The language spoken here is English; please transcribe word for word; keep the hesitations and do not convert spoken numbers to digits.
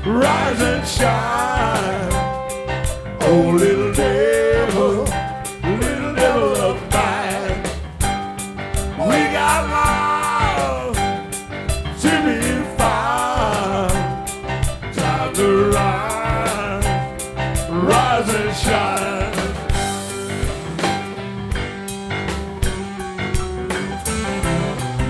rise and shine. Oh, little devil, little devil of mine. We got love to be found. Time to rise, rise and shine.